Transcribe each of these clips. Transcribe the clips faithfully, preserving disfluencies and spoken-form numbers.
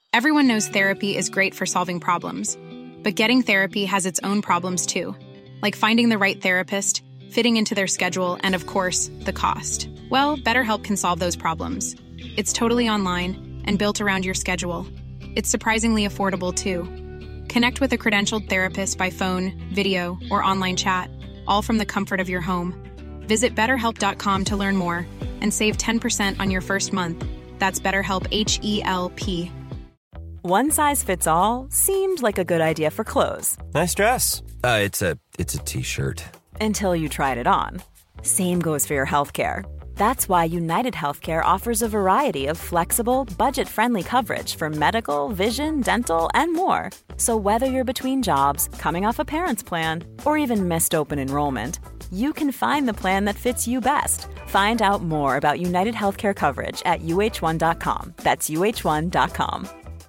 Everyone knows therapy is great for solving problems, but getting therapy has its own problems too, like finding the right therapist, fitting into their schedule, and of course, the cost. Well, BetterHelp can solve those problems. It's totally online and built around your schedule. It's surprisingly affordable too. Connect with a credentialed therapist by phone, video, or online chat, all from the comfort of your home. Visit better help dot com to learn more and save ten percent on your first month. That's BetterHelp, H E L P. One size fits all seemed like a good idea for clothes. Nice dress. Uh, it's a it's a t-shirt. Until you tried it on. Same goes for your healthcare. That's why United Healthcare offers a variety of flexible, budget-friendly coverage for medical, vision, dental, and more. So whether you're between jobs, coming off a parent's plan, or even missed open enrollment, you can find the plan that fits you best. Find out more about United Healthcare coverage at U H one dot com. That's U H one dot com.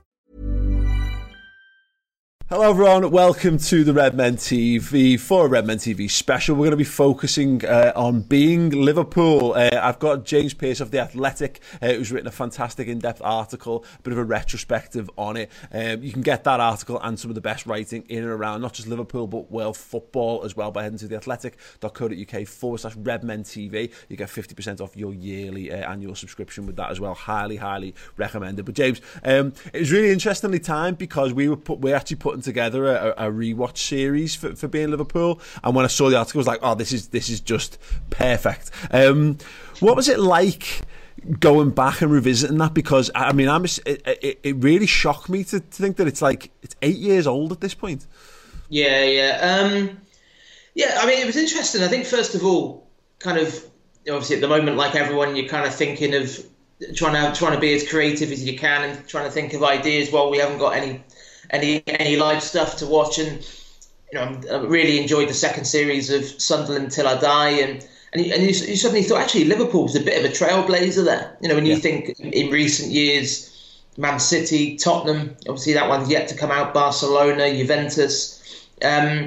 Hello everyone, welcome to the Redmen T V for a Redmen T V special. We're going to be focusing uh, on being Liverpool. Uh, I've got James Pearce of The Athletic, uh, who's written a fantastic in-depth article, a bit of a retrospective on it. Um, you can get that article and some of the best writing in and around not just Liverpool but world football as well by heading to theathletic.co.uk forward slash Redmen T V. You get fifty percent off your yearly uh, annual subscription with that as well. Highly, highly recommended. But James, um, it was really interestingly timed because we were put, we're actually putting together a, a rewatch series for, for being Liverpool, and when I saw the article I was like, oh, this is this is just perfect. Um, what was it like going back and revisiting that? Because I mean, I'm it, it, it really shocked me to, to think that it's like it's eight years old at this point. Yeah, yeah, um, yeah. I mean, it was interesting. I think first of all, kind of obviously at the moment, like everyone, you're kind of thinking of trying to trying to be as creative as you can and trying to think of ideas. Well, we haven't got any. Any any live stuff to watch, and you know, I really enjoyed the second series of Sunderland Till I Die, and and you, and you, you suddenly thought actually Liverpool was a bit of a trailblazer there. You know, when you yeah. think in recent years, Man City, Tottenham, obviously that one's yet to come out, Barcelona, Juventus. Um,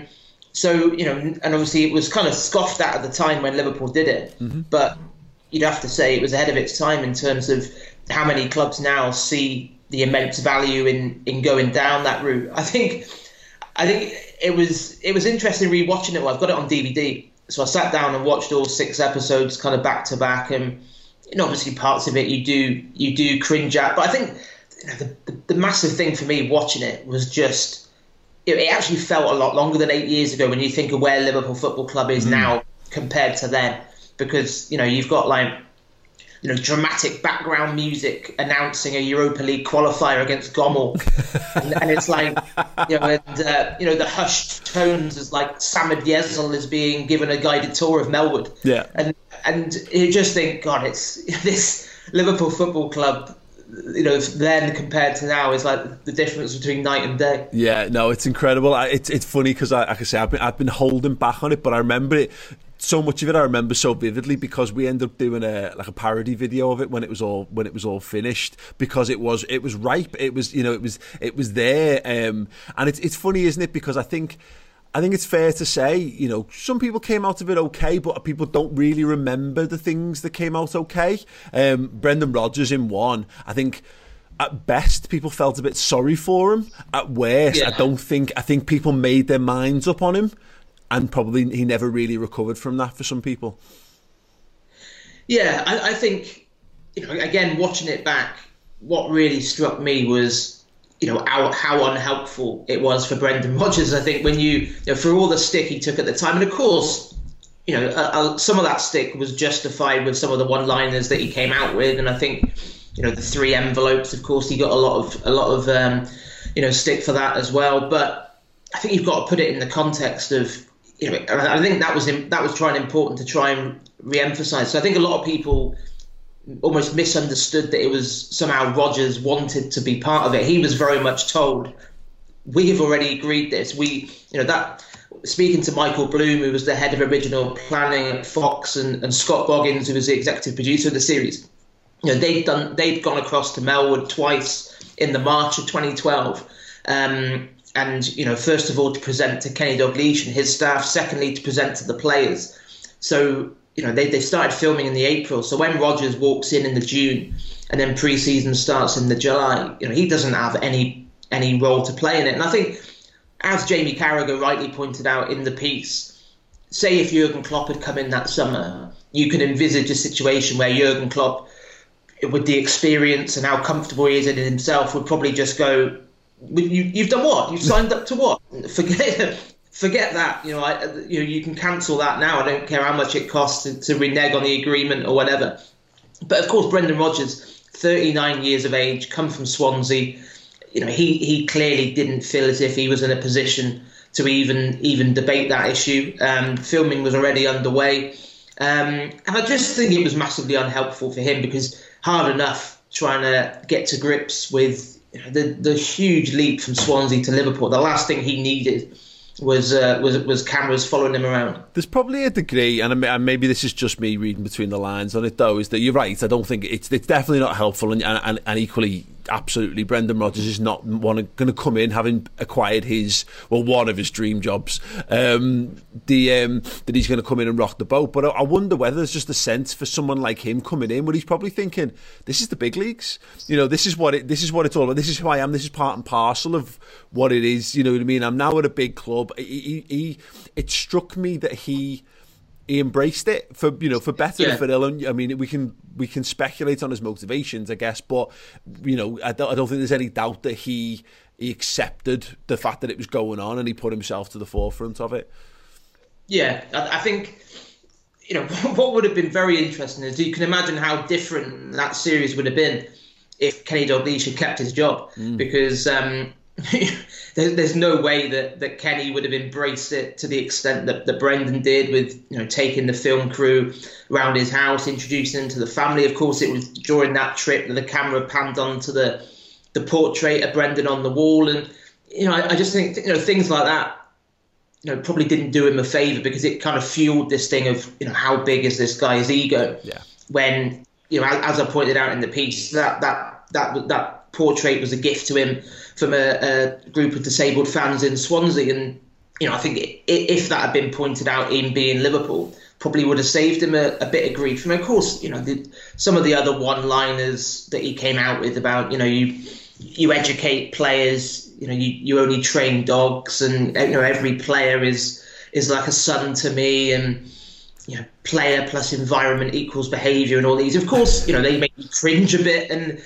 so you know, and obviously it was kind of scoffed at at the time when Liverpool did it, mm-hmm. but you'd have to say it was ahead of its time in terms of how many clubs now see the immense value in, in going down that route. I think I think it was it was interesting rewatching it. Well, I've got it on D V D, so I sat down and watched all six episodes kind of back to back, and you know, obviously parts of it you do you do cringe at. But I think you know, the, the the massive thing for me watching it was just it, it actually felt a lot longer than eight years ago when you think of where Liverpool Football Club is mm. now compared to then, because you know you've got like. You know, dramatic background music announcing a Europa League qualifier against Gommel, and, and it's like, you know, and, uh, you know, the hushed tones as like Samad Yezel is being given a guided tour of Melwood, yeah, and and you just think, God, it's this Liverpool Football Club. You know, then compared to now is like the difference between night and day. Yeah, no, it's incredible. It's it's funny because I, like I say, I've been I've been holding back on it, but I remember it. So much of it I remember so vividly because we ended up doing a like a parody video of it when it was all when it was all finished, because it was it was ripe. It was you know it was it was there, um, and it's it's funny, isn't it? Because I think. I think it's fair to say, you know, some people came out of it okay, but people don't really remember the things that came out okay. Um, Brendan Rodgers in one, I think at best people felt a bit sorry for him. At worst, yeah. I don't think, I think people made their minds up on him, and probably he never really recovered from that for some people. Yeah, I, I think, you know, again, watching it back, what really struck me was, you know, how, how unhelpful it was for Brendan Rodgers. I think when you, you know, for all the stick he took at the time, and of course, you know, uh, uh, some of that stick was justified with some of the one-liners that he came out with, and I think, you know, the three envelopes, of course, he got a lot of a lot of um, you know, stick for that as well. But I think you've got to put it in the context of, you know, I think that was that was trying important to try and re-emphasize. So I think a lot of people almost misunderstood that it was somehow Rodgers wanted to be part of it. He was very much told, we have already agreed this. We, you know, that speaking to Michael Bloom, who was the head of original planning at Fox, and, and Scott Boggins, who was the executive producer of the series, you know, they'd done, they'd gone across to Melwood twice in the March of twenty twelve. Um, and, you know, first of all, to present to Kenny Dalglish and his staff, secondly, to present to the players. So, you know, they, they started filming in the April. So when Rodgers walks in in the June and then pre-season starts in the July, you know, he doesn't have any any role to play in it. And I think, as Jamie Carragher rightly pointed out in the piece, say if Jurgen Klopp had come in that summer, you could envisage a situation where Jurgen Klopp, with the experience and how comfortable he is in himself, would probably just go, you, you've done what? You've signed up to what? Forget forget that. You know, I, you know, you can cancel that now. I don't care how much it costs to, to renege on the agreement or whatever. But of course, Brendan Rodgers, thirty-nine years of age, come from Swansea. You know, he, he clearly didn't feel as if he was in a position to even even debate that issue. Um, filming was already underway. Um, and I just think it was massively unhelpful for him, because hard enough trying to get to grips with, you know, the, the huge leap from Swansea to Liverpool. The last thing he needed was uh, was was cameras following him around. There's probably a degree, and maybe this is just me reading between the lines on it though, is that you're right. I don't think it's it's definitely not helpful, and and, and equally, absolutely, Brendan Rodgers is not going to come in having acquired his, well, one of his dream jobs. Um, the um, that he's going to come in and rock the boat. But I, I wonder whether there's just a sense for someone like him coming in where he's probably thinking, this is the big leagues. You know, this is what it this is what it's all about. This is who I am. This is part and parcel of what it is. You know what I mean? I'm now at a big club. He, he, he it struck me that he. He embraced it, for you know, for better yeah. and for ill. And I mean, we can we can speculate on his motivations, I guess, but you know, I don't, I don't think there's any doubt that he he accepted the fact that it was going on, and he put himself to the forefront of it. Yeah, I, I think, you know, what would have been very interesting is you can imagine how different that series would have been if Kenny Dalglish had kept his job, mm. because. Um, there's, there's no way that, that Kenny would have embraced it to the extent that, that Brendan did, with, you know, taking the film crew around his house, introducing them to the family. Of course, it was during that trip that the camera panned onto the the portrait of Brendan on the wall, and you know, I, I just think, you know, things like that, you know, probably didn't do him a favour, because it kind of fueled this thing of, you know, how big is this guy's ego? Yeah. When, you know, as I pointed out in the piece, that that that that portrait was a gift to him from a, a group of disabled fans in Swansea, and you know, I think if that had been pointed out in being Liverpool, probably would have saved him a, a bit of grief. I mean, of course, you know, the, some of the other one-liners that he came out with about, you know, you you educate players, you know, you, you only train dogs, and you know, every player is is like a son to me, and you know, player plus environment equals behaviour, and all these. Of course, you know, they make you cringe a bit, and.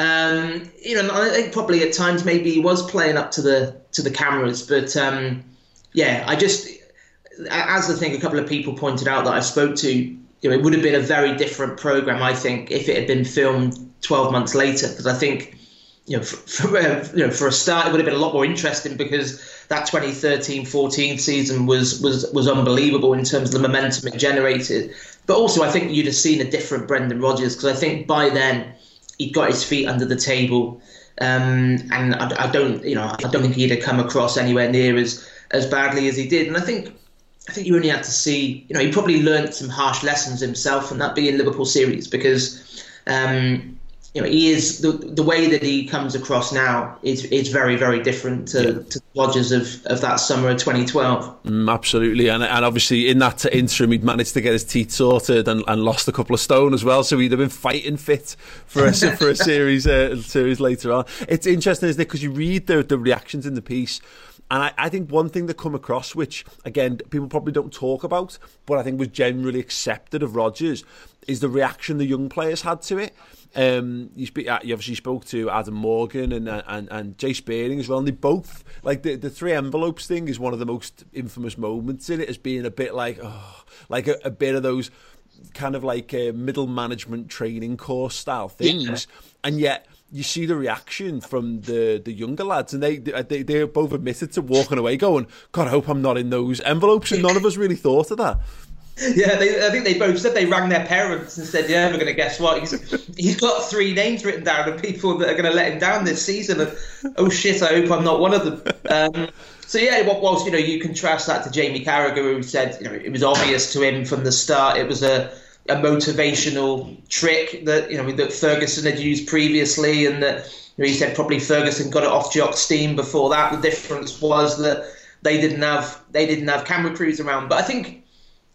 Um, you know, I think probably at times maybe he was playing up to the to the cameras, but um, yeah, I just, as I think a couple of people pointed out that I spoke to, you know, it would have been a very different program, I think, if it had been filmed twelve months later, because I think, you know, for, for uh, you know, for a start, it would have been a lot more interesting, because that twenty thirteen fourteen season was was was unbelievable in terms of the momentum it generated. But also, I think you'd have seen a different Brendan Rodgers, because I think by then he'd got his feet under the table, um, and I, I don't, you know, I don't think he'd have come across anywhere near as as badly as he did. And I think, I think you only had to see, you know, he probably learnt some harsh lessons himself from that being Liverpool series, because, um, you know, he is the the way that he comes across now is is very, very different to, yeah. to the Rodgers of, of that summer of twenty twelve. Mm, absolutely, and and obviously in that interim he'd managed to get his teeth sorted and, and lost a couple of stone as well, so he'd have been fighting fit for a for a series uh, series later on. It's interesting, isn't it? Because you read the the reactions in the piece. And I, I think one thing that come across, which, again, people probably don't talk about, but I think was generally accepted of Rodgers, is the reaction the young players had to it. Um, you, speak, you obviously spoke to Adam Morgan and and, and Jay Spearing as well, and they both, like the, the three envelopes thing is one of the most infamous moments in it, as being a bit like, oh, like a, a bit of those kind of like uh, middle management training course style things, yeah. And yet you see the reaction from the, the younger lads, and they, they they both admitted to walking away going, God, I hope I'm not in those envelopes, and none of us really thought of that. Yeah, they, I think they both said they rang their parents and said, yeah, we're going to guess what? He's, he's got three names written down of people that are going to let him down this season. And, oh, shit, I hope I'm not one of them. Um, so, yeah, whilst, you know, you contrast that to Jamie Carragher, who said, you know, it was obvious to him from the start it was a, a motivational trick that, you know, that Ferguson had used previously, and that, you know, he said probably Ferguson got it off Jock steam before that. The difference was that they didn't have they didn't have camera crews around. But I think,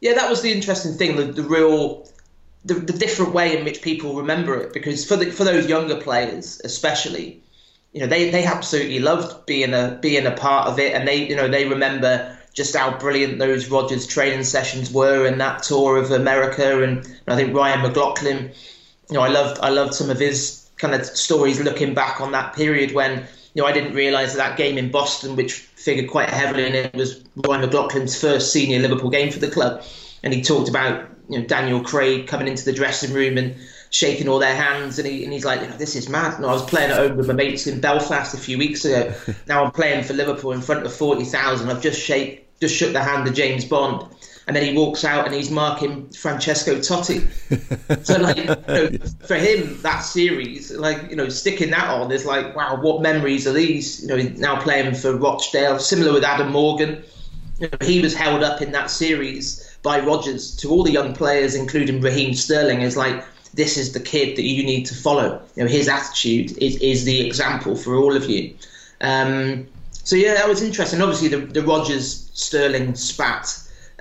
yeah, that was the interesting thing, the, the real, the, the different way in which people remember it. Because for the, for those younger players, especially, you know, they, they absolutely loved being a being a part of it, and they you know they remember just how brilliant those Rodgers training sessions were and that tour of America. And, and I think Ryan McLaughlin, you know, I loved I loved some of his kind of stories looking back on that period when, you know, I didn't realise that that game in Boston, which figured quite heavily in it, was Ryan McLaughlin's first senior Liverpool game for the club. And he talked about, you know, Daniel Craig coming into the dressing room and shaking all their hands, and, he, and he's like, you know, this is mad. And I was playing at home with my mates in Belfast a few weeks ago. Now I'm playing for Liverpool in front of forty thousand. I've just shake, just shook the hand of James Bond. And then he walks out and he's marking Francesco Totti. So, like, you know, for him, that series, like, you know, sticking that on is like, wow, what memories are these? You know, he's now playing for Rochdale. Similar with Adam Morgan. You know, he was held up in that series by Rodgers to all the young players, including Raheem Sterling, is like, this is the kid that you need to follow. You know, his attitude is, is the example for all of you. Um, so, yeah, that was interesting. Obviously, the, the Rodgers-Sterling spat,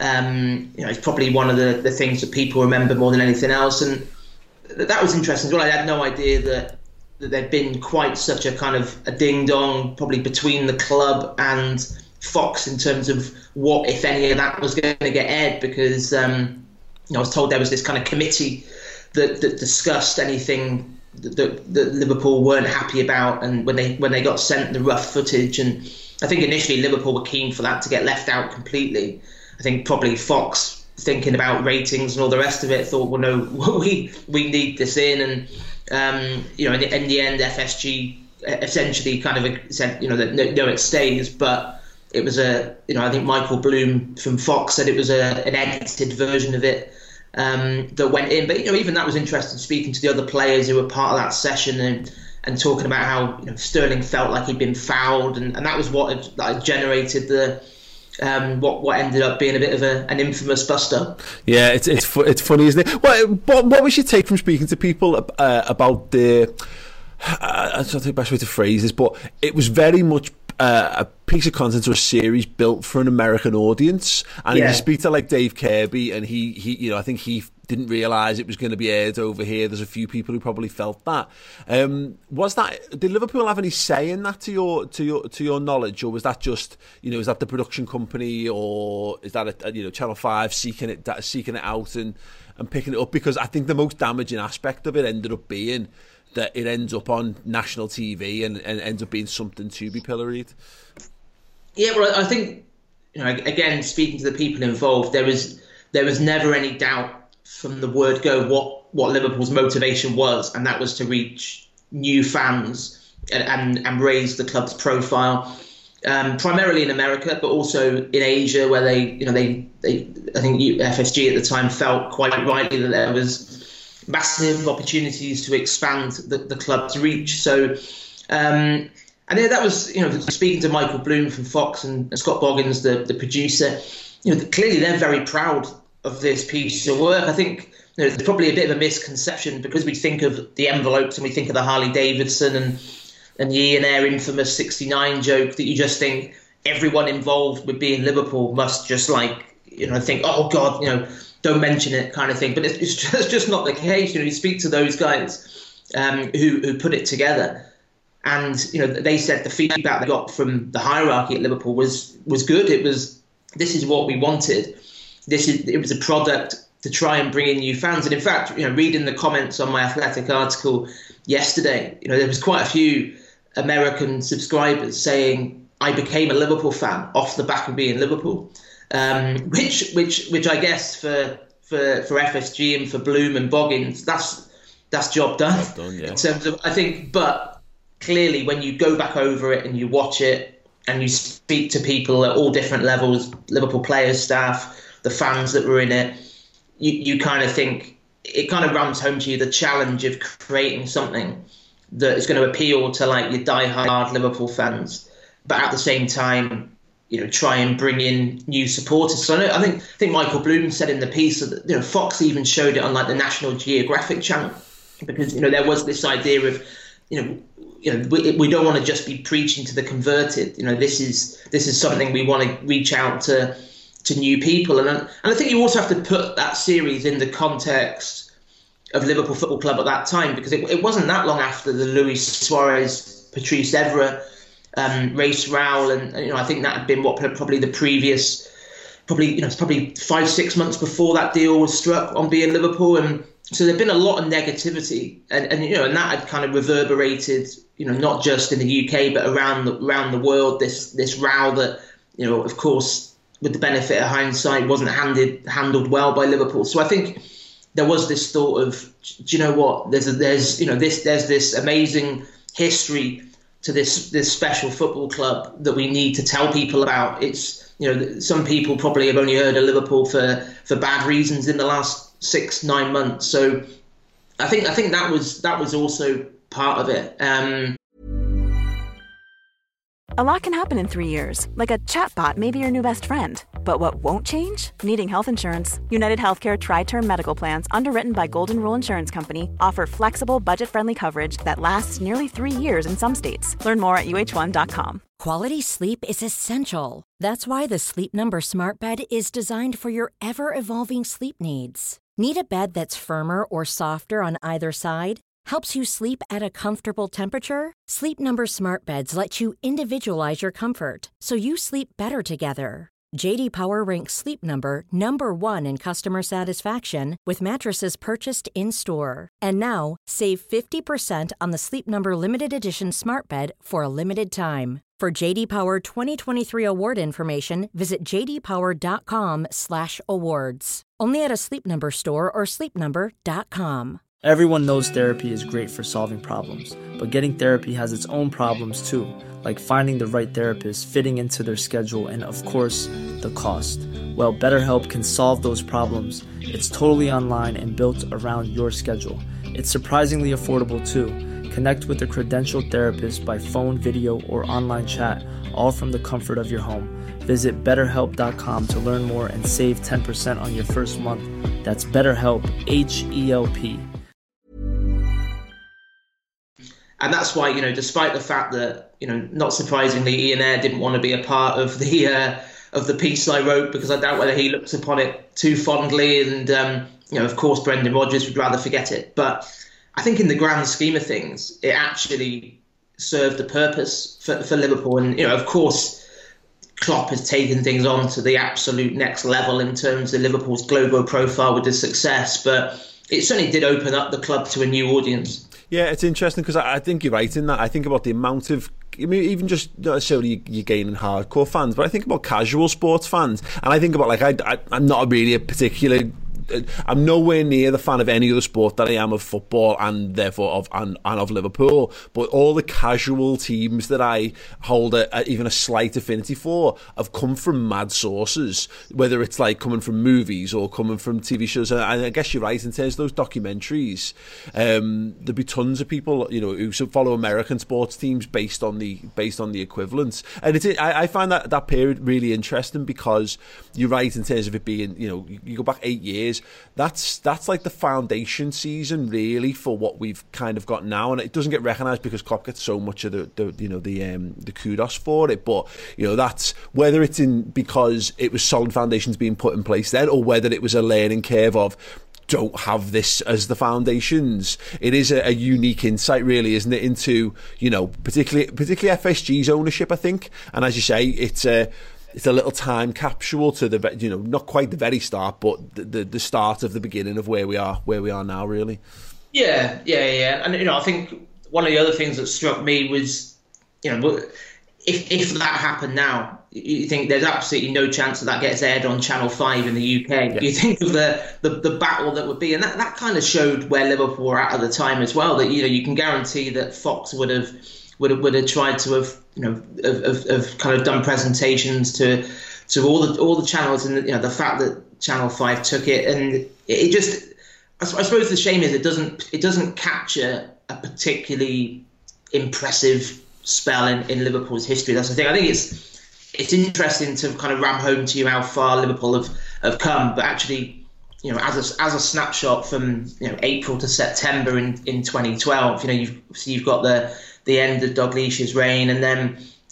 Um, you know, it's probably one of the, the things that people remember more than anything else, and th- that was interesting as well. I had no idea that, that there'd been quite such a kind of a ding-dong probably between the club and Fox in terms of what, if any, of that was going to get aired, because um, you know, I was told there was this kind of committee that, that discussed anything that, that, that Liverpool weren't happy about, and when they when they got sent the rough footage, and I think initially Liverpool were keen for that to get left out completely. I think probably Fox, thinking about ratings and all the rest of it, thought, well, no, we we need this in. And, um, you know, in the, in the end, F S G essentially kind of said, you know, that no, no, it stays. But it was a, you know, I think Michael Bloom from Fox said it was a, an edited version of it um, that went in. But, you know, even that was interesting, speaking to the other players who were part of that session and, and talking about how, you know, Sterling felt like he'd been fouled. And, and that was what had, that had generated the... Um, what what ended up being a bit of a, an infamous bust-up. Yeah, it's it's fu- it's funny, isn't it? What what, what was your take from speaking to people uh, about the? Uh, I don't think the best way to phrase this, but it was very much uh, a piece of content or a series built for an American audience. And yeah. You speak to like Dave Kirby, and he he you know I think he didn't realise it was going to be aired over here. There's a few people who probably felt that. Um, was that did Liverpool have any say in that to your to your to your knowledge, or was that just, you know, is that the production company, or is that a, a, you know, Channel five seeking it seeking it out and and picking it up? Because I think the most damaging aspect of it ended up being that it ends up on national T V and, and ends up being something to be pilloried. Yeah, well, I think, you know, again, speaking to the people involved, there was there was never any doubt from the word go what, what Liverpool's motivation was, and that was to reach new fans and, and, and raise the club's profile, um, primarily in America, but also in Asia, where they, you know, they, they I think F S G at the time felt quite rightly that there was massive opportunities to expand the, the club's reach. So, um, and then that was, you know, speaking to Michael Bloom from Fox and, and Scott Boggins, the, the producer, you know, clearly they're very proud of this piece of work. I think, you know, there's probably a bit of a misconception because we think of the envelopes and we think of the Harley Davidson and and the Ian Ayre infamous sixty-nine joke, that you just think everyone involved with being Liverpool must just, like, you know, think, oh God, you know, don't mention it kind of thing. But it's, it's, just, it's just not the case. You know, you speak to those guys um, who who put it together, and, you know, they said the feedback they got from the hierarchy at Liverpool was was good. It was, this is what we wanted. This is it was a product to try and bring in new fans. And in fact, you know, reading the comments on my Athletic article yesterday, you know, there was quite a few American subscribers saying, I became a Liverpool fan off the back of being Liverpool, um, which which which I guess for for for F S G and for Bloom and Boggins, that's that's job done. Job done, yeah. In terms of, I think, but clearly when you go back over it and you watch it and you speak to people at all different levels, Liverpool players, staff, the fans that were in it, you, you kind of think, it kind of rams home to you the challenge of creating something that is going to appeal to, like, your die-hard Liverpool fans, but at the same time, you know, try and bring in new supporters. So I, know, I think I think Michael Bloom said in the piece that, you know, Fox even showed it on, like, the National Geographic channel, because, you know, there was this idea of, you know, you know, we, we don't want to just be preaching to the converted. You know, this is this is something we want to reach out to to new people. And, and I think you also have to put that series in the context of Liverpool Football Club at that time, because it, it wasn't that long after the Luis Suarez, Patrice Evra um, race row, and you know I think that had been what probably the previous, probably you know it's probably five six months before that deal was struck on being Liverpool, and so there'd been a lot of negativity, and, and you know and that had kind of reverberated, you know not just in the U K but around the around the world. This this row that you know of course with the benefit of hindsight wasn't handed handled well by Liverpool. So I think there was this thought of, do you know what? There's a, there's you know this there's this amazing history to this this special football club that we need to tell people about. It's you know some people probably have only heard of Liverpool for, for bad reasons in the last six nine months. So I think I think that was that was also part of it. Um, A lot can happen in three years, like a chatbot may be your new best friend. But what won't change? Needing health insurance. United Healthcare Tri-Term Medical Plans, underwritten by Golden Rule Insurance Company, offer flexible, budget-friendly coverage that lasts nearly three years in some states. Learn more at U H one dot com. Quality sleep is essential. That's why the Sleep Number Smart Bed is designed for your ever-evolving sleep needs. Need a bed that's firmer or softer on either side? Helps you sleep at a comfortable temperature? Sleep Number Smart Beds let you individualize your comfort, so you sleep better together. J D Power ranks Sleep Number number one in customer satisfaction with mattresses purchased in-store. And now, save fifty percent on the Sleep Number Limited Edition Smart Bed for a limited time. For J D Power twenty twenty-three award information, visit j d power dot com slash awards. Only at a Sleep Number store or sleep number dot com. Everyone knows therapy is great for solving problems, but getting therapy has its own problems too, like finding the right therapist, fitting into their schedule, and of course, the cost. Well, BetterHelp can solve those problems. It's totally online and built around your schedule. It's surprisingly affordable too. Connect with a credentialed therapist by phone, video, or online chat, all from the comfort of your home. Visit better help dot com to learn more and save ten percent on your first month. That's BetterHelp, H E L P. And that's why, you know, despite the fact that, you know, not surprisingly, Ian Ayre didn't want to be a part of the uh, of the piece I wrote, because I doubt whether he looks upon it too fondly. And, um, you know, of course, Brendan Rodgers would rather forget it. But I think in the grand scheme of things, it actually served a purpose for, for Liverpool. And, you know, of course, Klopp has taken things on to the absolute next level in terms of Liverpool's global profile with the success. But it certainly did open up the club to a new audience. Yeah, it's interesting because I, I think you're right in that. I think about the amount of, I mean, even just not necessarily you're gaining hardcore fans, but I think about casual sports fans, and I think about like I, I I'm not really a particular. I'm nowhere near the fan of any other sport that I am of football, and therefore of and, and of Liverpool. But all the casual teams that I hold a, a, even a slight affinity for have come from mad sources, whether it's like coming from movies or coming from T V shows. And I guess you're right in terms of those documentaries. Um, there'd be tons of people, you know, who follow American sports teams based on the based on the equivalents. And it's I, I find that that period really interesting because you're right in terms of it being, you know, you go back eight years. That's that's like the foundation season really for what we've kind of got now, and it doesn't get recognised because Klopp gets so much of the, the you know the um, the kudos for it. But you know that's whether it's in because it was solid foundations being put in place then, or whether it was a learning curve of don't have this as the foundations. It is a, a unique insight, really, isn't it, into you know particularly particularly F S G's ownership, I think. And as you say, it's a It's a little time capsule to the, you know, not quite the very start, but the, the the start of the beginning of where we are, where we are now, really. Yeah, yeah, yeah. And, you know, I think one of the other things that struck me was, you know, if if that happened now, you think there's absolutely no chance that that gets aired on Channel five in the U K. Yeah. You think of the, the, the battle that would be, and that, that kind of showed where Liverpool were at at the time as well, that, you know, you can guarantee that Fox would have would have, would have tried to have, you know, have, have, have kind of done presentations to to all the all the channels, and you know the fact that Channel five took it, and it, it just, I, I suppose the shame is it doesn't it doesn't capture a particularly impressive spell in, in Liverpool's history. That's the thing. I think it's it's interesting to kind of ram home to you how far Liverpool have, have come, but actually, you know, as a, as a snapshot from you know April to September in, in twenty twelve, you know, you've so you've got the the end of Dalglish's reign, and then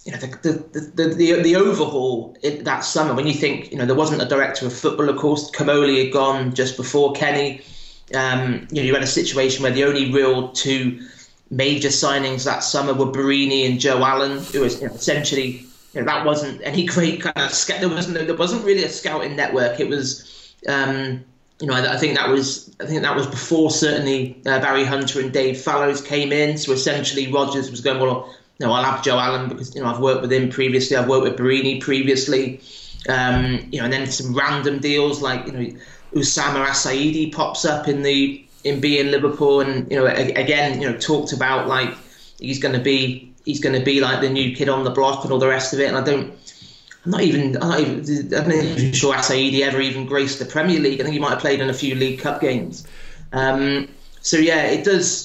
you know, the the the the, the overhaul in that summer. When you think, you know, there wasn't a director of football, of course. Comolli had gone just before Kenny. Um, you know, you had a situation where the only real two major signings that summer were Barini and Joe Allen, who was, you know, essentially, you know, that wasn't any great kind of scout. There wasn't there wasn't really a scouting network. It was, um, you know, I, I think that was I think that was before certainly uh, Barry Hunter and Dave Fallows came in. So essentially, Rodgers was going, well, no, I'll have Joe Allen because, you know, I've worked with him previously. I've worked with Barini previously. Um, you know, and then some random deals like, you know, Oussama Assaidi pops up in the in being Liverpool, and, you know, again, you know, talked about like he's going to be he's going to be like the new kid on the block and all the rest of it. And I don't, I'm not even I'm not even I'm not even sure Assaidi ever even graced the Premier League. I think he might have played in a few League Cup games. Um, so yeah, it does.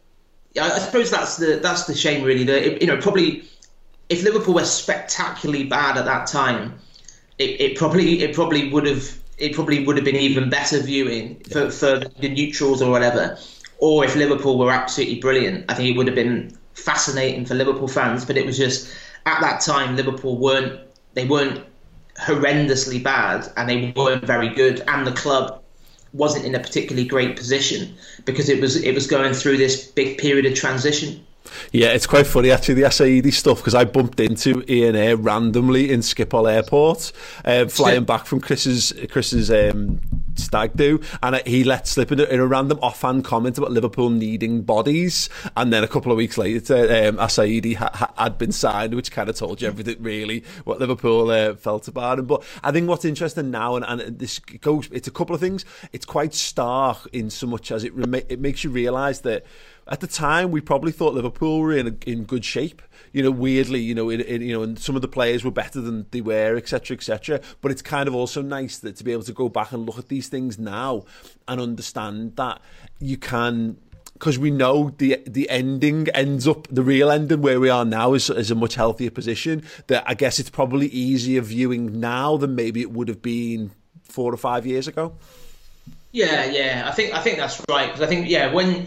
I suppose that's the that's the shame, really. That it, you know, probably if Liverpool were spectacularly bad at that time, it, it probably it probably would have it probably would have been even better viewing for, for the neutrals or whatever. Or if Liverpool were absolutely brilliant, I think it would have been fascinating for Liverpool fans. But it was just at that time Liverpool weren't they weren't horrendously bad, and they weren't very good, and the club wasn't in a particularly great position because it was it was going through this big period of transition. Yeah, it's quite funny actually, the Assaidi stuff, because I bumped into Ian Ayre randomly in Schiphol Airport, uh, flying back from Chris's Chris's um, stag do, and he let slip in a, in a random offhand comment about Liverpool needing bodies, and then a couple of weeks later, um, Assaidi ha- ha- had been signed, which kind of told you everything really what Liverpool uh, felt about him. But I think what's interesting now, and, and this goes, it's a couple of things. It's quite stark in so much as it rem- it makes you realise that at the time, we probably thought Liverpool were in a, in good shape. You know, weirdly, you know, in, in, you know, and some of the players were better than they were, et cetera, et cetera. But it's kind of also nice that to be able to go back and look at these things now and understand that you can, because we know the the ending ends up, the real ending where we are now is, is a much healthier position. That I guess it's probably easier viewing now than maybe it would have been four or five years ago. Yeah, yeah, I think I think that's right, because I think yeah when.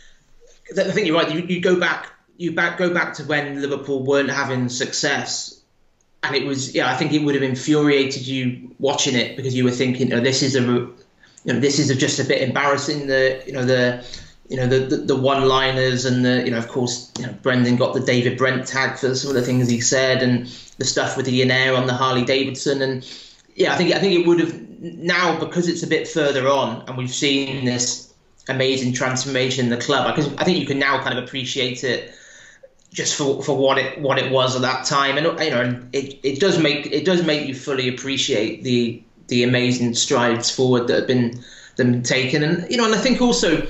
I think you're right. You, you go back, you back, go back to when Liverpool weren't having success, and it was, yeah. I think it would have infuriated you watching it because you were thinking, oh, this is a, you know, this is a, just a bit embarrassing. The, you know, the, you know, the, the, the one-liners and the, you know, of course, you know, Brendan got the David Brent tag for some of the things he said, and the stuff with the Ian Ayre on the Harley Davidson, and yeah, I think I think it would have now, because it's a bit further on, and we've seen this amazing transformation in the club. Because I think you can now kind of appreciate it just for for what it what it was at that time, and you know, it, it does make it does make you fully appreciate the the amazing strides forward that have been that have been taken. And you know, and I think also,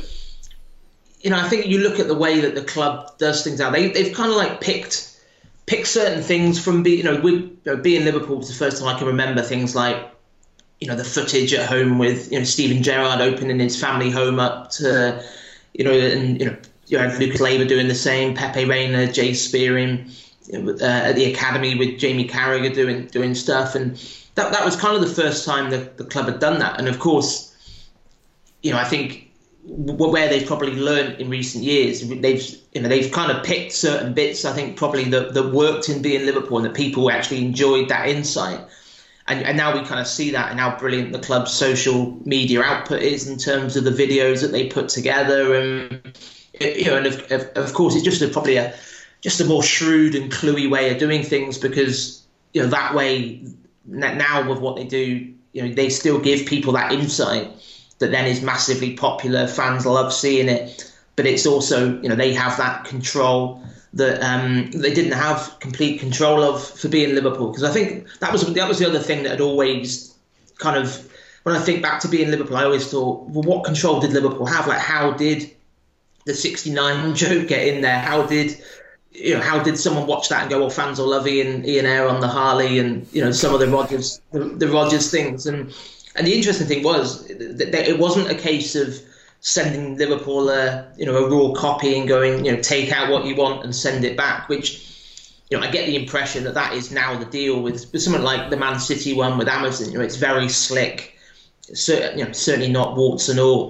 you know, I think you look at the way that the club does things now. They they've kind of like picked picked certain things from be you know, with, you know, being Liverpool was the first time I can remember things like, you know, the footage at home with, you know, Steven Gerrard opening his family home up to, you know, and, you know, you had Lucas Leiva doing the same, Pepe Reina, Jay Spearing, you know, uh, at the academy with Jamie Carragher doing doing stuff. And that that was kind of the first time that the club had done that. And of course, you know, I think where they've probably learned in recent years, they've, you know, they've kind of picked certain bits, I think probably that, that worked in being Liverpool, and that people actually enjoyed that insight. And, and now we kind of see that, and how brilliant the club's social media output is in terms of the videos that they put together, and you know, and of, of, of course, it's just a, probably a just a more shrewd and cluey way of doing things, because you know that way now with what they do, you know, they still give people that insight that then is massively popular. Fans love seeing it, but it's also, you know, they have that control that um, they didn't have complete control of for being Liverpool. Because I think that was that was the other thing that had always kind of, when I think back to being Liverpool, I always thought, well, what control did Liverpool have? Like, how did the sixty-nine joke get in there? How did, you know, how did someone watch that and go, well, fans will love Ian, Ian Ayre on the Harley, and, you know, some of the Rodgers, the, the Rodgers things. And and the interesting thing was that it wasn't a case of sending Liverpool a, you know, a raw copy and going, you know, take out what you want and send it back, which, you know, I get the impression that that is now the deal with, with something like the Man City one with Amazon. You know, it's very slick. cer- you know, certainly not warts and all.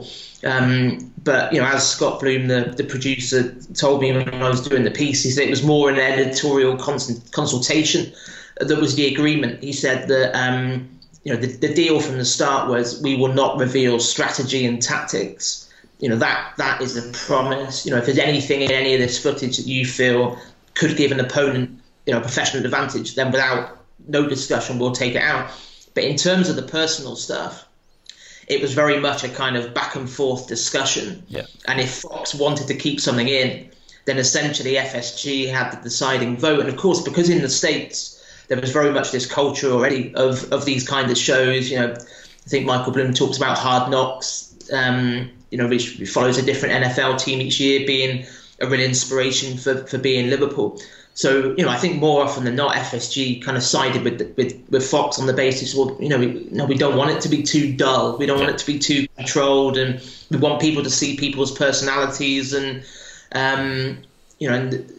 Um, but you know, as Scott Bloom, the, the producer, told me when I was doing the piece, he said it was more an editorial cons- consultation that was the agreement. He said that um, you know the, the deal from the start was we will not reveal strategy and tactics. You know, that that is a promise. You know, if there's anything in any of this footage that you feel could give an opponent, you know, professional advantage, then without no discussion, we'll take it out. But in terms of the personal stuff, it was very much a kind of back and forth discussion. Yeah. And if Fox wanted to keep something in, then essentially F S G had the deciding vote. And of course, because in the States, there was very much this culture already of, of these kind of shows. You know, I think Michael Bloom talks about Hard Knocks, um, you know, which follows a different N F L team each year, being a real inspiration for, for being Liverpool. So, you know, I think more often than not, F S G kind of sided with with, with Fox on the basis, well, you know, we, no, we don't want it to be too dull. We don't want it to be too controlled, and we want people to see people's personalities. And, um, you know,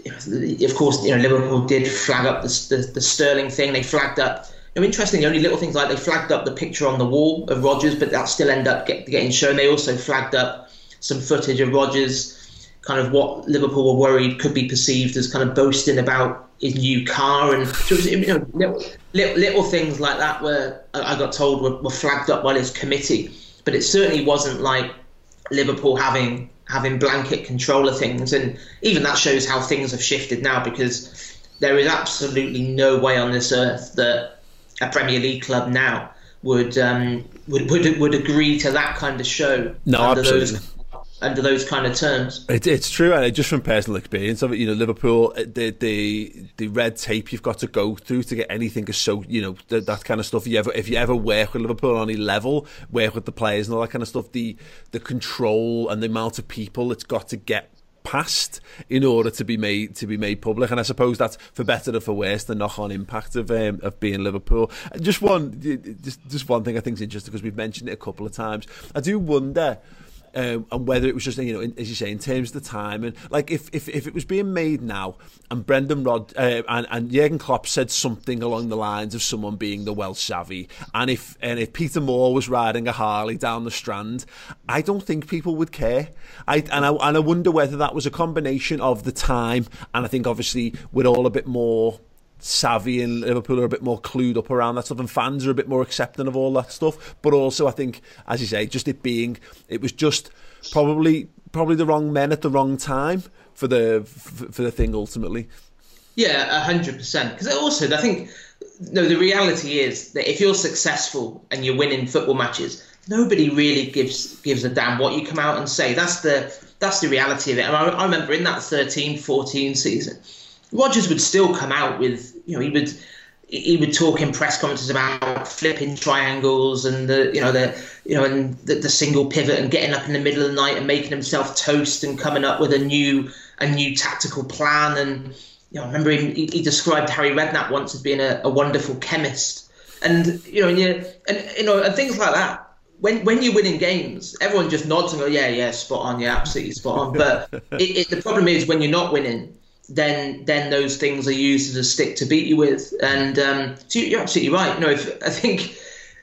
and of course, you know, Liverpool did flag up the, the, the Sterling thing. They flagged up, you know, interesting, only little things like they flagged up the picture on the wall of Rodgers, but that still ended up get, getting shown. They also flagged up some footage of Rodgers, kind of what Liverpool were worried could be perceived as kind of boasting about his new car, and so it was, you know, little, little, little things like that were, I got told, were, were flagged up by this committee. But it certainly wasn't like Liverpool having having blanket control of things, and even that shows how things have shifted now, because there is absolutely no way on this earth that a Premier League club now would um, would, would would agree to that kind of show. No, under absolutely. Those, under those kind of terms. It, it's true, and just from personal experience of it, you know, Liverpool, the the the red tape you've got to go through to get anything is so, you know, that, that kind of stuff. You ever, if you ever work with Liverpool on any level, work with the players and all that kind of stuff, the the control and the amount of people it's got to get past in order to be made to be made public. And I suppose that's, for better or for worse, the knock-on impact of um, of being Liverpool. Just one, just just one thing I think is interesting, because we've mentioned it a couple of times. I do wonder. Um, and whether it was just, you know, in, as you say, in terms of the time, and like if if, if it was being made now, and Brendan Rod uh, and and Jurgen Klopp said something along the lines of someone being the Welsh savvy, and if and if Peter Moore was riding a Harley down the Strand, I don't think people would care. I and I and I wonder whether that was a combination of the time, and I think obviously we're all a bit more savvy, and Liverpool are a bit more clued up around that stuff, and fans are a bit more accepting of all that stuff. But also, I think, as you say, just it being, it was just probably probably the wrong men at the wrong time for the for, for the thing ultimately. Yeah, a hundred percent. Because also, I think, no, the reality is that if you're successful and you're winning football matches, nobody really gives gives a damn what you come out and say. That's the that's the reality of it. And I, I remember in that thirteen fourteen season, Rodgers would still come out with, you know, he would he would talk in press conferences about flipping triangles and the, you know, the, you know, and the, the single pivot, and getting up in the middle of the night and making himself toast and coming up with a new a new tactical plan. And, you know, I remember him, he, he described Harry Redknapp once as being a, a wonderful chemist. And, you know, and you and you know, and things like that. When when you're winning games, everyone just nods and go, yeah, yeah, spot on, yeah, absolutely spot on. But it, it, the problem is when you're not winning, then then those things are used as a stick to beat you with. And um, so you're absolutely right. You know, if I think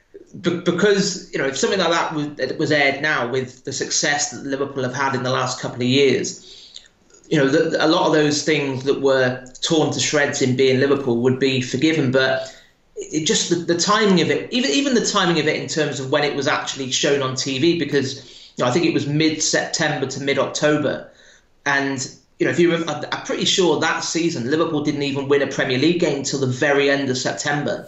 b- because, you know, if something like that was, was aired now with the success that Liverpool have had in the last couple of years, you know, the, a lot of those things that were torn to shreds in being Liverpool would be forgiven. But it just the, the timing of it, even even the timing of it in terms of when it was actually shown on T V, because, you know, I think it was mid-September to mid-October, and, you know, if you, I'm pretty sure that season Liverpool didn't even win a Premier League game until the very end of September.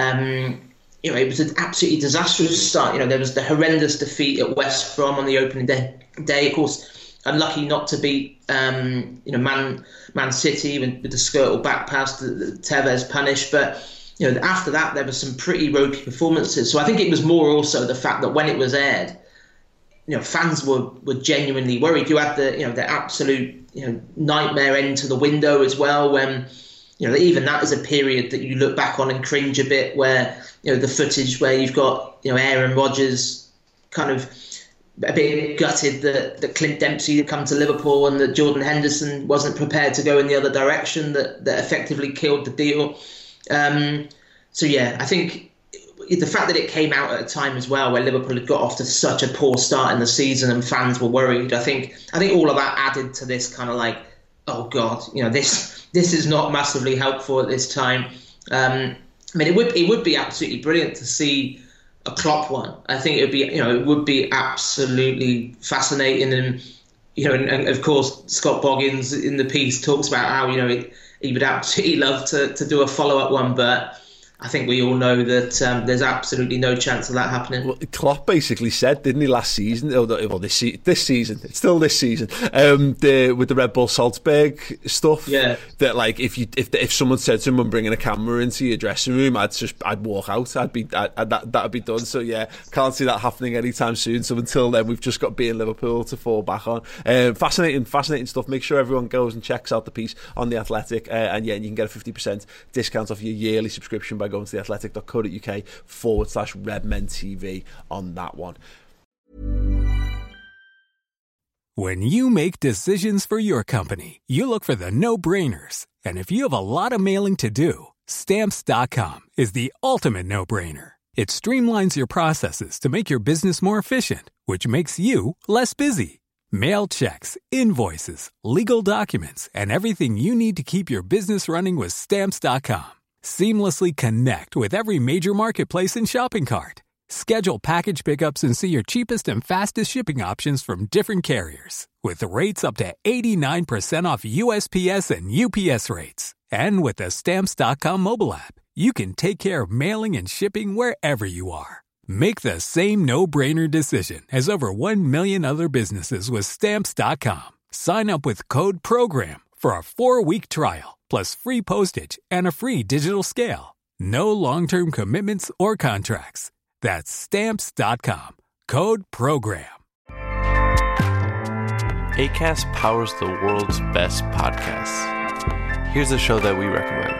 Um, you know, it was an absolutely disastrous start. You know, there was the horrendous defeat at West Brom on the opening day. day. Of course, unlucky not to beat, um, you know, Man Man City with, with the Skirtle back pass, the, the Tevez punish. But, you know, after that there were some pretty ropey performances. So I think it was more also the fact that when it was aired, you know, fans were, were genuinely worried. You had the, you know, the absolute, you know, nightmare end to the window as well, when, you know, even that is a period that you look back on and cringe a bit, where, you know, the footage where you've got, you know, Aaron Rodgers kind of a bit gutted that, that Clint Dempsey had come to Liverpool and that Jordan Henderson wasn't prepared to go in the other direction, that, that effectively killed the deal. Um, so, yeah, I think the fact that it came out at a time as well where Liverpool had got off to such a poor start in the season and fans were worried, I think I think all of that added to this kind of like, oh God, you know, this this is not massively helpful at this time. Um, I mean, it would it would be absolutely brilliant to see a Klopp one. I think it would be, you know, it would be absolutely fascinating, and you know, and, and of course Scott Boggins in the piece talks about how, you know, it, he would absolutely love to to do a follow up one, but I think we all know that um, there's absolutely no chance of that happening. Well, Klopp basically said, didn't he, last season, or well, this, se- this season, it's still this season, um, the, with the Red Bull Salzburg stuff, yeah. that like if you if if someone said to him, "I'm bringing a camera into your dressing room," I'd just I'd walk out. I'd be I'd, I'd, that that'd be done. So yeah, can't see that happening anytime soon. So until then, we've just got being Liverpool to fall back on. Um, fascinating, fascinating stuff. Make sure everyone goes and checks out the piece on The Athletic, uh, and yeah, you can get a fifty percent discount off your yearly subscription by going to theathletic.co.uk forward slash Redmen T V on that one. When you make decisions for your company, you look for the no-brainers. And if you have a lot of mailing to do, Stamps dot com is the ultimate no-brainer. It streamlines your processes to make your business more efficient, which makes you less busy. Mail checks, invoices, legal documents, and everything you need to keep your business running with Stamps dot com. Seamlessly connect with every major marketplace and shopping cart. Schedule package pickups and see your cheapest and fastest shipping options from different carriers, with rates up to eighty-nine percent off U S P S and U P S rates. And with the Stamps dot com mobile app, you can take care of mailing and shipping wherever you are. Make the same no-brainer decision as over one million other businesses with Stamps dot com. Sign up with code PROGRAM for a four-week trial, plus free postage and a free digital scale. No long-term commitments or contracts. That's Stamps dot com. Code PROGRAM. Acast powers the world's best podcasts. Here's a show that we recommend.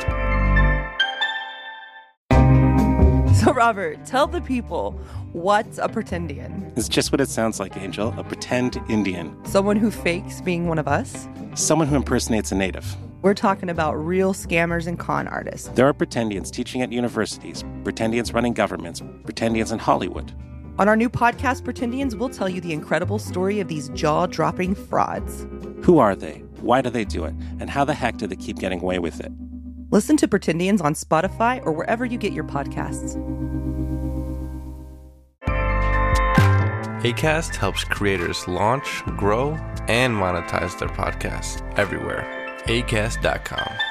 So, Robert, tell the people, what's a pretendian? It's just what it sounds like, Angel. A pretend Indian. Someone who fakes being one of us? Someone who impersonates a native. We're talking about real scammers and con artists. There are pretendians teaching at universities, pretendians running governments, pretendians in Hollywood. On our new podcast, Pretendians, we'll tell you the incredible story of these jaw-dropping frauds. Who are they? Why do they do it? And how the heck do they keep getting away with it? Listen to Pretendians on Spotify or wherever you get your podcasts. Acast helps creators launch, grow, and monetize their podcasts everywhere. Acast dot com.